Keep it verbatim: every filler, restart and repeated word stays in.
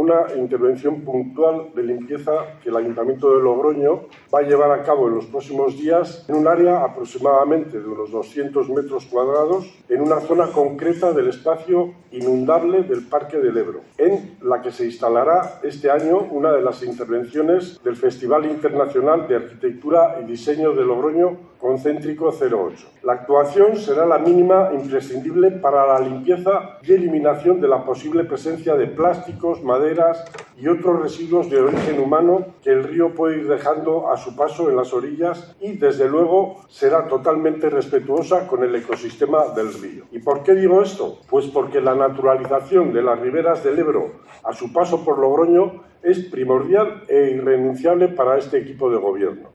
una intervención puntual de limpieza que el Ayuntamiento de Logroño va a llevar a cabo en los próximos días en un área aproximadamente de unos doscientos metros cuadrados, en una zona concreta del espacio inundable del Parque del Ebro, en la que se instalará este año una de las intervenciones del Festival Internacional de Arquitectura y Diseño de Logroño Concéntrico cero ocho. La actuación será la mínima imprescindible para la limpieza y eliminación de la posible presencia de plásticos, maderas y otros residuos de origen humano que el río puede ir dejando a su paso en las orillas y, desde luego, será totalmente respetuosa con el ecosistema del río. ¿Y por qué digo esto? Pues porque la naturalización de las riberas del Ebro a su paso por Logroño es primordial e irrenunciable para este equipo de gobierno.